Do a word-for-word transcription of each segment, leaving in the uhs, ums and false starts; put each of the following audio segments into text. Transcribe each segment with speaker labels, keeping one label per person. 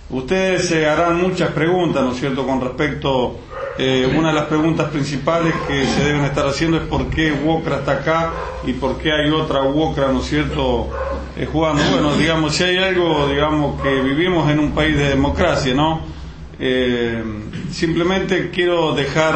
Speaker 1: Ustedes se harán muchas preguntas, ¿no es cierto?, con respecto, eh, una de las preguntas principales que se deben estar haciendo es por qué Wokra está acá y por qué hay otra Wokra, ¿no es cierto?, eh, jugando. Bueno, digamos, si hay algo, digamos, que vivimos en un país de democracia, ¿no? Eh, simplemente quiero dejar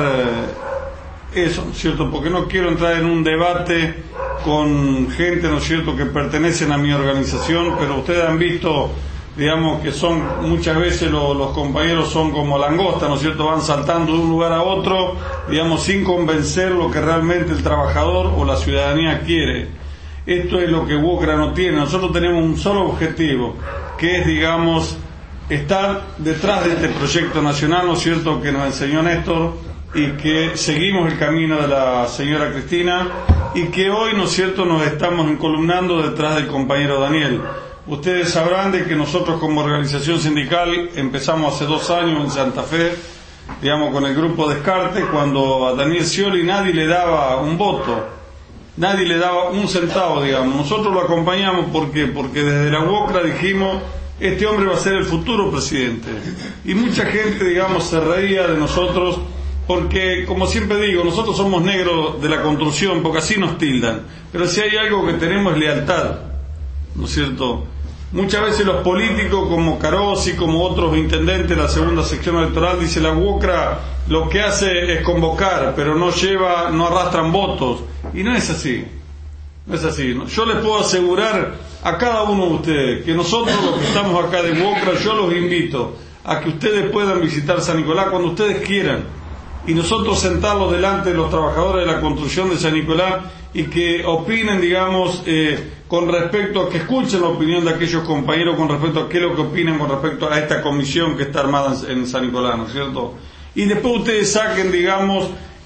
Speaker 1: eh, eso, ¿no es cierto?, porque no quiero entrar en un debate con gente, ¿no es cierto?, que pertenecen a mi organización, pero ustedes han visto, digamos, que son muchas veces lo, los compañeros son como langostas, ¿no es cierto?, van saltando de un lugar a otro, digamos, sin convencer lo que realmente el trabajador o la ciudadanía quiere. Esto es lo que Wokra no tiene. Nosotros tenemos un solo objetivo, que es, digamos, estar detrás de este proyecto nacional, ¿no es cierto?, que nos enseñó Néstor, y que seguimos el camino de la señora Cristina, y que hoy, ¿no es cierto?, nos estamos encolumnando detrás del compañero Daniel. Ustedes sabrán de que nosotros como organización sindical empezamos hace dos años en Santa Fe, digamos, con el grupo Descarte, cuando a Daniel Scioli nadie le daba un voto, nadie le daba un centavo, digamos. Nosotros lo acompañamos, ¿por qué? Porque desde la Wokra dijimos, este hombre va a ser el futuro presidente. Y mucha gente, digamos, se reía de nosotros, porque, como siempre digo, nosotros somos negros de la construcción, porque así nos tildan. Pero si hay algo que tenemos es lealtad, ¿no es cierto? Muchas veces los políticos, como Carosi, como otros intendentes de la segunda sección electoral, dice la Wokra lo que hace es convocar, pero no lleva, no arrastran votos. Y no es así, no es así. Yo les puedo asegurar a cada uno de ustedes que nosotros, los que estamos acá de Wokra, yo los invito a que ustedes puedan visitar San Nicolás cuando ustedes quieran, y nosotros sentarlos delante de los trabajadores de la construcción de San Nicolás y que opinen, digamos, eh, con respecto a que escuchen la opinión de aquellos compañeros con respecto a qué es lo que opinan con respecto a esta comisión que está armada en, en San Nicolás, ¿no es cierto? Y después ustedes saquen, digamos,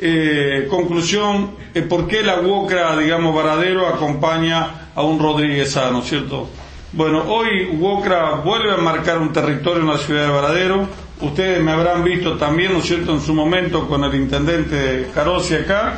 Speaker 1: eh, conclusión, eh, por qué la Wokra, digamos, Varadero acompaña a un Rodríguez Sá, ¿no es cierto? Bueno, hoy Wokra vuelve a marcar un territorio en la ciudad de Varadero. Ustedes me habrán visto también, ¿no es cierto?, en su momento con el intendente Carosi acá.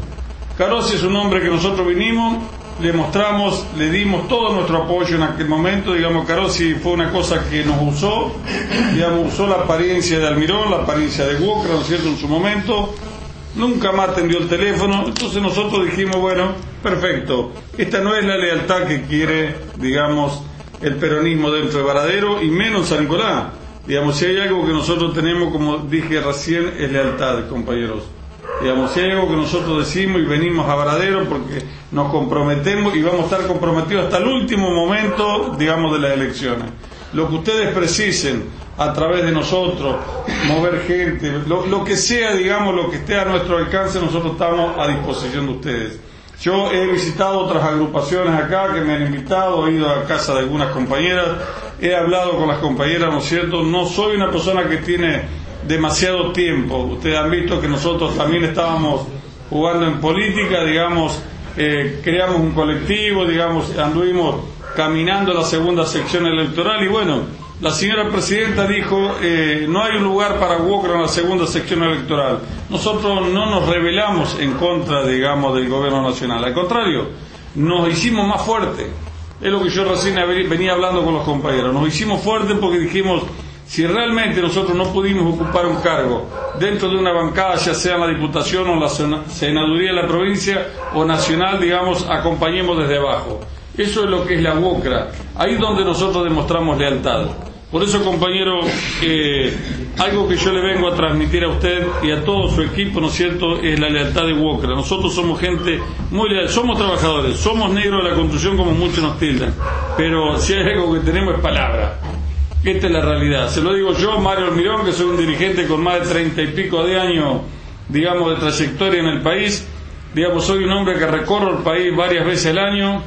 Speaker 1: Carosi es un hombre que nosotros vinimos, le mostramos, le dimos todo nuestro apoyo en aquel momento. Digamos, Carosi fue una cosa que nos usó, digamos, usó la apariencia de Almirón, la apariencia de Wokra, ¿no es cierto?, en su momento. Nunca más atendió el teléfono. Entonces nosotros dijimos, bueno, perfecto, esta no es la lealtad que quiere, digamos, el peronismo dentro de Varadero, y menos San Nicolás. Digamos, si hay algo que nosotros tenemos, como dije recién, es lealtad, compañeros. Digamos, si hay algo que nosotros decimos y venimos a Varadero porque nos comprometemos y vamos a estar comprometidos hasta el último momento, digamos, de las elecciones. Lo que ustedes precisen a través de nosotros, mover gente, lo, lo que sea, digamos, lo que esté a nuestro alcance, nosotros estamos a disposición de ustedes. Yo he visitado otras agrupaciones acá que me han invitado, he ido a casa de algunas compañeras, he hablado con las compañeras, ¿no es cierto? No soy una persona que tiene demasiado tiempo. Ustedes han visto que nosotros también estábamos jugando en política, digamos, eh, creamos un colectivo, digamos, anduvimos caminando la segunda sección electoral y bueno, la señora presidenta dijo, eh, no hay un lugar para Wokra en la segunda sección electoral. Nosotros no nos rebelamos en contra, digamos, del gobierno nacional. Al contrario, nos hicimos más fuertes. Es lo que yo recién venía hablando con los compañeros. Nos hicimos fuertes porque dijimos, si realmente nosotros no pudimos ocupar un cargo dentro de una bancada, ya sea en la Diputación o en la Senaduría de la provincia o nacional, digamos, acompañemos desde abajo. Eso es lo que es la Wokra. Ahí es donde nosotros demostramos lealtad. Por eso, compañero, eh, algo que yo le vengo a transmitir a usted y a todo su equipo, ¿no es cierto?, es la lealtad de Wokra. Nosotros somos gente muy leal, somos trabajadores, somos negros de la construcción como muchos nos tildan, pero si hay algo que tenemos es palabra. Esta es la realidad. Se lo digo yo, Mario Almirón, que soy un dirigente con más de treinta y pico de años, digamos, de trayectoria en el país. Digamos, soy un hombre que recorro el país varias veces al año.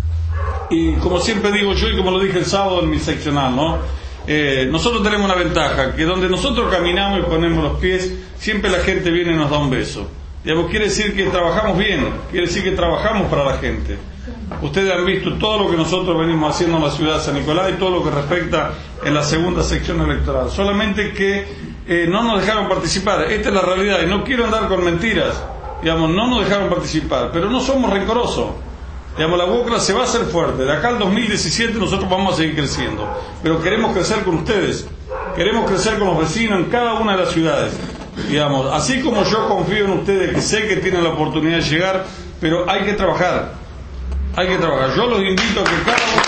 Speaker 1: Y como siempre digo yo, y como lo dije el sábado en mi seccional, ¿no? Eh, nosotros tenemos una ventaja, que donde nosotros caminamos y ponemos los pies, siempre la gente viene y nos da un beso. Digamos, quiere decir que trabajamos bien, quiere decir que trabajamos para la gente. Ustedes han visto todo lo que nosotros venimos haciendo en la ciudad de San Nicolás y todo lo que respecta en la segunda sección electoral. Solamente que eh, no nos dejaron participar. Esta es la realidad y no quiero andar con mentiras. Digamos, no nos dejaron participar, pero no somos rencorosos. Digamos, la UOCRA se va a hacer fuerte. De acá al dos mil diecisiete nosotros vamos a seguir creciendo. Pero queremos crecer con ustedes. Queremos crecer con los vecinos en cada una de las ciudades. Digamos, así como yo confío en ustedes, que sé que tienen la oportunidad de llegar, pero hay que trabajar. Hay que trabajar. Yo los invito a que cada uno...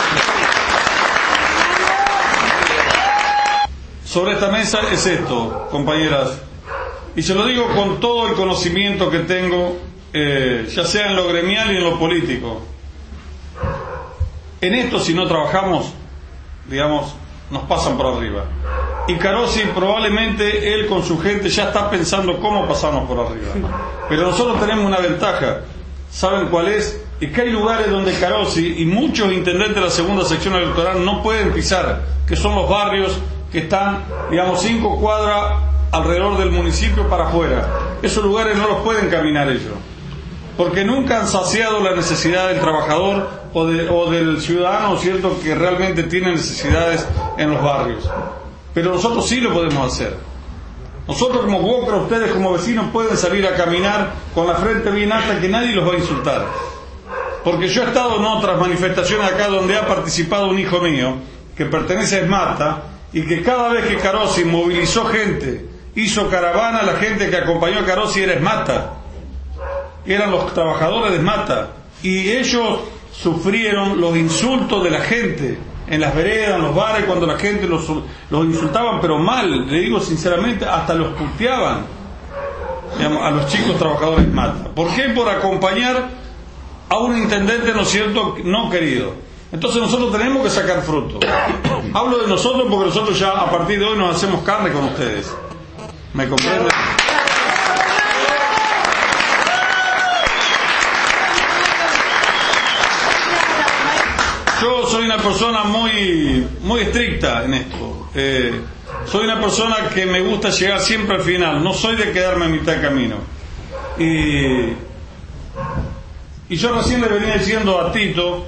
Speaker 1: Sobre esta mesa es esto, compañeras. Y se lo digo con todo el conocimiento que tengo, eh, ya sea en lo gremial y en lo político. En esto, si no trabajamos, digamos, nos pasan por arriba. Y Carosi, probablemente él con su gente ya está pensando cómo pasarnos por arriba. Pero nosotros tenemos una ventaja. ¿Saben cuál es? Y que hay lugares donde Carosi y muchos intendentes de la segunda sección electoral no pueden pisar, que son los barrios que están, digamos, cinco cuadras alrededor del municipio para afuera. Esos lugares no los pueden caminar ellos, porque nunca han saciado la necesidad del trabajador o, de, o del ciudadano, ¿cierto?, que realmente tiene necesidades en los barrios. Pero nosotros sí lo podemos hacer. Nosotros como UOCRA, ustedes como vecinos pueden salir a caminar con la frente bien alta, que nadie los va a insultar. Porque yo he estado en otras manifestaciones acá donde ha participado un hijo mío que pertenece a ESMATA, y que cada vez que Carosi movilizó gente, hizo caravana, la gente que acompañó a Carosi era ESMATA, eran los trabajadores de ESMATA, y ellos sufrieron los insultos de la gente en las veredas, en los bares, cuando la gente los, los insultaban, pero mal, le digo sinceramente, hasta los puteaban, digamos, a los chicos trabajadores de ESMATA. ¿Por qué? Por acompañar a un intendente, ¿no es cierto?, no querido. Entonces nosotros tenemos que sacar fruto. Hablo de nosotros porque nosotros ya a partir de hoy nos hacemos carne con ustedes. ¿Me comprenden? Yo soy una persona muy, muy estricta en esto. Eh, soy una persona que me gusta llegar siempre al final. No soy de quedarme a mitad de camino. Y, y yo recién le venía diciendo a Tito,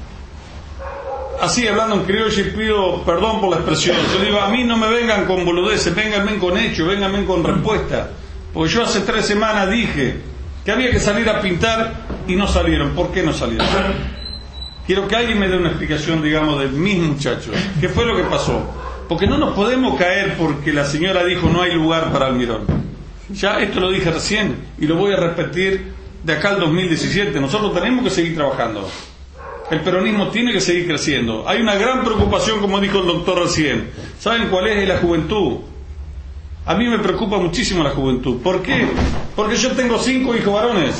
Speaker 1: así hablando en criollo, y pido perdón por la expresión, yo digo, a mí no me vengan con boludeces, vénganme con hechos, vénganme con respuesta, porque yo hace tres semanas dije que había que salir a pintar y no salieron. ¿Por qué no salieron? Quiero que alguien me dé una explicación, digamos, de mis muchachos. ¿Qué fue lo que pasó? Porque no nos podemos caer porque la señora dijo no hay lugar para Almirón. Ya esto lo dije recién y lo voy a repetir de acá al dos mil diecisiete. Nosotros tenemos que seguir trabajando. El peronismo tiene que seguir creciendo. Hay una gran preocupación, como dijo el doctor recién. ¿Saben cuál es? Es la juventud. A mí me preocupa muchísimo la juventud. ¿Por qué? Porque yo tengo cinco hijos varones.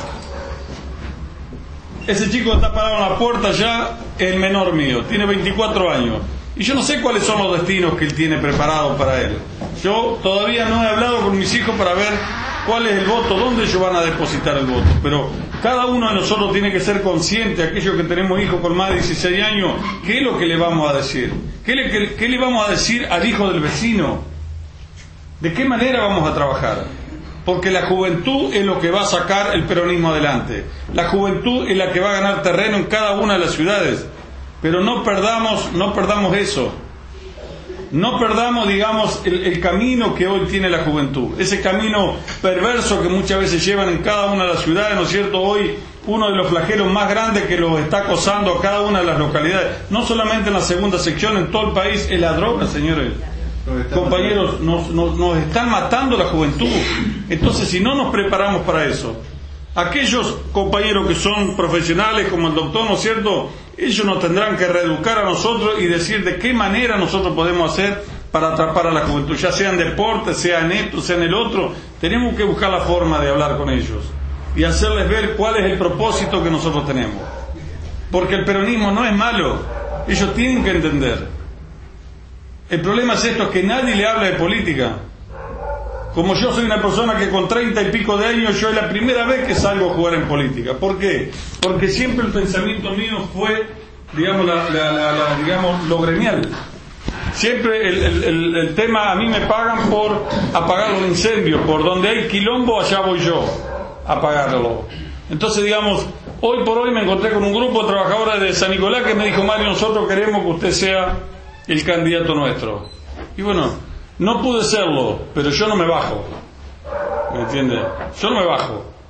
Speaker 1: Ese chico está parado en la puerta ya, el menor mío, tiene veinticuatro años. Y yo no sé cuáles son los destinos que él tiene preparados para él. Yo todavía no he hablado con mis hijos para ver cuál es el voto, dónde ellos van a depositar el voto. Pero cada uno de nosotros tiene que ser consciente, aquellos que tenemos hijos con más de dieciséis años, ¿qué es lo que le vamos a decir? ¿Qué le, qué, qué le vamos a decir al hijo del vecino? ¿De qué manera vamos a trabajar? Porque la juventud es lo que va a sacar el peronismo adelante. La juventud es la que va a ganar terreno en cada una de las ciudades. Pero no perdamos, no perdamos eso. No perdamos, digamos, el, el camino que hoy tiene la juventud. Ese camino perverso que muchas veces llevan en cada una de las ciudades, ¿no es cierto? Hoy uno de los flagelos más grandes que los está acosando a cada una de las localidades, no solamente en la segunda sección, en todo el país, es la droga, señores. Compañeros, nos, nos, nos están matando la juventud. Entonces, si no nos preparamos para eso, aquellos compañeros que son profesionales como el doctor, ¿no es cierto?, ellos nos tendrán que reeducar a nosotros y decir de qué manera nosotros podemos hacer para atrapar a la juventud, ya sea en deporte, sea en esto, sea en el otro. Tenemos que buscar la forma de hablar con ellos y hacerles ver cuál es el propósito que nosotros tenemos, porque el peronismo no es malo, ellos tienen que entender. El problema es esto, que nadie le habla de política. Como yo soy una persona que con treinta y pico de años, yo es la primera vez que salgo a jugar en política. ¿Por qué? Porque siempre el pensamiento mío fue, digamos, la, la, la, la, digamos lo gremial. Siempre el, el, el, el tema, a mí me pagan por apagar los incendios, por donde hay quilombo, allá voy yo a apagarlo. Entonces, digamos, hoy por hoy me encontré con un grupo de trabajadores de San Nicolás que me dijo, Mario, nosotros queremos que usted sea el candidato nuestro. Y bueno, no pude serlo, pero yo no me bajo. ¿Me entiende? Yo no me bajo.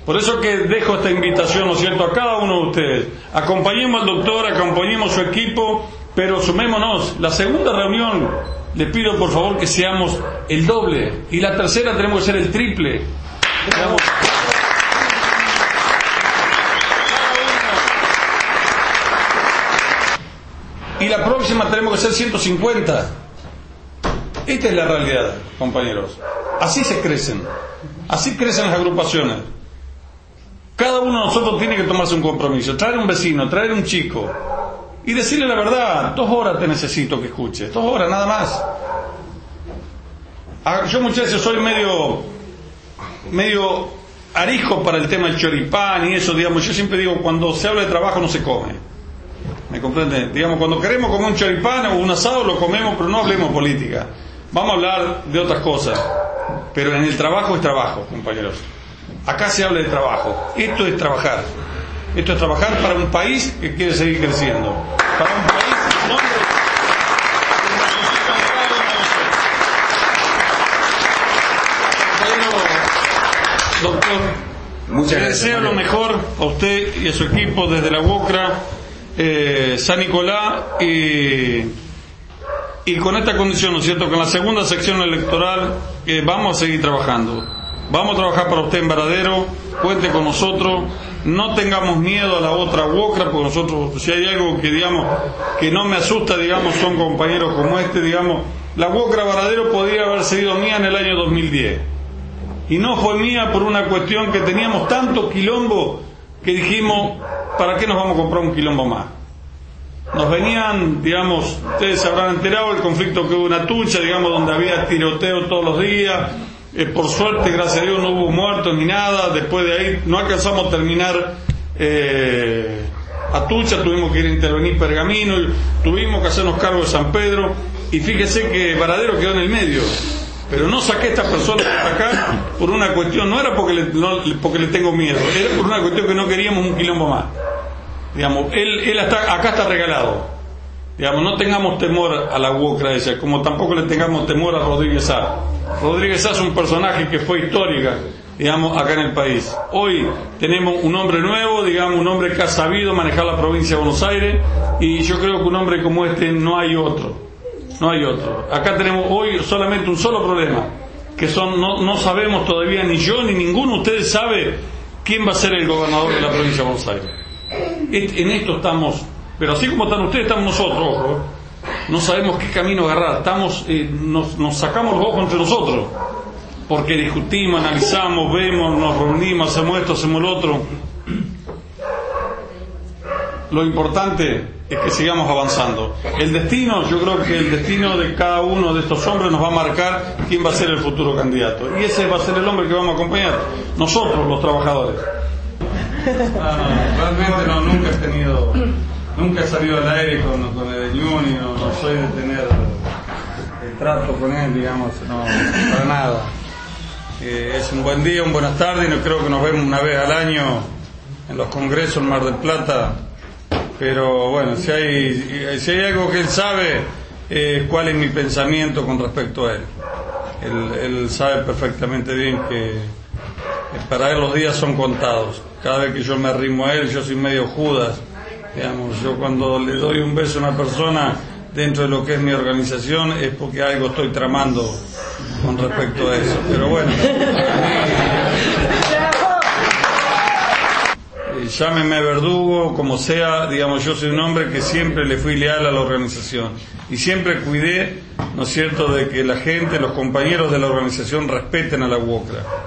Speaker 1: Por eso que dejo esta invitación, ¿no es cierto?, a cada uno de ustedes. Acompañemos al doctor, acompañemos su equipo, pero sumémonos. La segunda reunión, les pido por favor que seamos el doble. Y la tercera tenemos que ser el triple. Digamos, y la próxima tenemos que ser ciento cincuenta. Esta es la realidad, compañeros. Así se crecen. Así crecen las agrupaciones. Cada uno de nosotros tiene que tomarse un compromiso. Traer un vecino, traer un chico. Y decirle la verdad. Dos horas te necesito que escuches. Dos horas, nada más. Yo muchas veces soy medio... medio arisco para el tema del choripán y eso, digamos. Yo siempre digo, cuando se habla de trabajo no se come. ¿Me comprende? Digamos, cuando queremos comer un choripán o un asado lo comemos, pero no hablemos política. Vamos a hablar de otras cosas. Pero en el trabajo es trabajo, compañeros. Acá se habla de trabajo. Esto es trabajar. Esto es trabajar para un país que quiere seguir creciendo. Para un país donde... Doctor, muchas gracias. Deseo lo mejor a usted y a su equipo desde la UOCRA, eh, San Nicolás, y, y con esta condición, ¿no es cierto?, que en la segunda sección electoral eh, vamos a seguir trabajando. Vamos a trabajar para usted en Varadero, cuente con nosotros, no tengamos miedo a la otra UOCRA, porque nosotros, si hay algo que digamos que no me asusta, digamos, son compañeros como este, digamos, la UOCRA Varadero podría haber sido mía en el año dos mil diez. Y no fue mía por una cuestión que teníamos tanto quilombo que dijimos, ¿para qué nos vamos a comprar un quilombo más? Nos venían, digamos, ustedes se habrán enterado del conflicto que hubo en Atucha, digamos, donde había tiroteo todos los días. Eh, por suerte, gracias a Dios, no hubo muertos ni nada. Después de ahí no alcanzamos a terminar eh, Atucha, tuvimos que ir a intervenir Pergamino, y tuvimos que hacernos cargo de San Pedro. Y fíjese que Varadero quedó en el medio. Pero no saqué a esta persona de acá por una cuestión, no era porque le, no, porque le tengo miedo, era por una cuestión que no queríamos un quilombo más. Digamos, él, él está, acá está regalado. Digamos, no tengamos temor a la UOCRA esa, como tampoco le tengamos temor a Rodríguez Sá. Rodríguez Sá es un personaje que fue histórica, digamos, acá en el país. Hoy tenemos un hombre nuevo, digamos, un hombre que ha sabido manejar la provincia de Buenos Aires, y yo creo que un hombre como este no hay otro. No hay otro. Acá tenemos hoy solamente un solo problema, que son no, no sabemos todavía, ni yo ni ninguno de ustedes sabe quién va a ser el gobernador de la provincia de Buenos Aires. En esto estamos, pero así como están ustedes, estamos nosotros, ojo. No sabemos qué camino agarrar, estamos, eh, nos, nos sacamos los ojos entre nosotros, porque discutimos, analizamos, vemos, nos reunimos, hacemos esto, hacemos lo otro. Lo importante es que sigamos avanzando. El destino, yo creo que el destino de cada uno de estos hombres nos va a marcar quién va a ser el futuro candidato. Y ese va a ser el hombre que vamos a acompañar. Nosotros, los trabajadores. Ah, no, realmente no, nunca he tenido, nunca he salido al aire con, con el Ñuni, no, no soy de tener el trato con él, digamos, no, para nada. Eh, es un buen día, un buenas tardes, y creo que nos vemos una vez al año en los congresos en Mar del Plata. Pero bueno, si hay, si hay algo que él sabe, eh, cuál es mi pensamiento con respecto a él. Él, él sabe perfectamente bien que para él los días son contados. Cada vez que yo me arrimo a él, yo soy medio Judas. Digamos, yo cuando le doy un beso a una persona dentro de lo que es mi organización es porque algo estoy tramando con respecto a eso. Pero bueno. Llámeme verdugo, como sea, digamos, yo soy un hombre que siempre le fui leal a la organización y siempre cuidé, ¿no es cierto?, de que la gente, los compañeros de la organización respeten a la UOCRA.